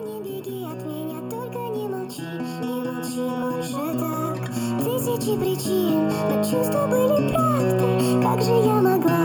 Не беги от меня, только не молчи, не молчи больше так. Тысячи причин, но чувства были правдой. Как же я могла